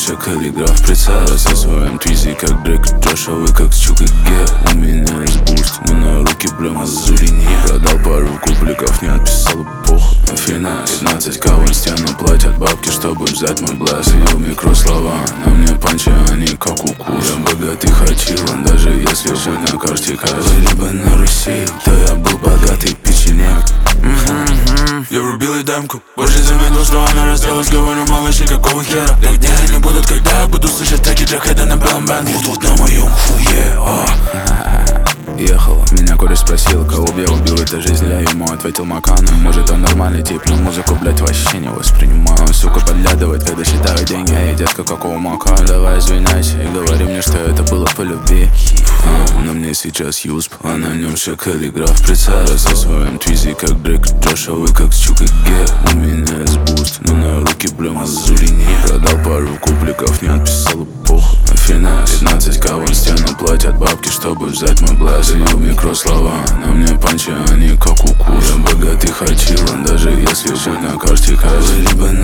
все каллиграф прицел. Засвоим твизи, как Дрейк и Джош, а вы как с Чукой Ге. У меня есть буст, но на руки прям мазури нет. Продал пару кубликов, не отписал эпоху. Афина, 15к в инсте, но платят бабки, чтобы взять мой блаз. И микрослова, на мне панчи, они как укус. Я богатый хачилан, даже если быть на карте каждый. Либо на Руси, то я был богатый печенек. Я врубил ей дамку, больше заметил, что она расстроилась. Говорю, малыши, какого хера? Да где они будут, когда я буду слышать треки Джахеда на белом бенде? Будут на моем хуе. Ехала, меня кореш спросил, кого б я убил, это жизнь. Я ему ответил Маканом. Может он нормальный тип, но музыку, блять, вообще не воспринимаю. Он, сука, подглядывает, когда считаю деньги. Эй, детка, какого мака? Давай извиняйся и говори мне, что это было по любви. На мне сейчас юсп, а на нем все каллиграф прицел. Засвоим твизи, как Дрейк и Джош, а вы как с Чукой Ге. У меня есть буст, но на руки прям мазури нет. Продал пару кубликов, не отписал эпоху. Афина, 15к в инсте, но платят бабки, чтобы взять мой блаз. И микрослова, на мне панчи, они как укус. Я богатый хачилан, даже если быть на карте каждый. Либо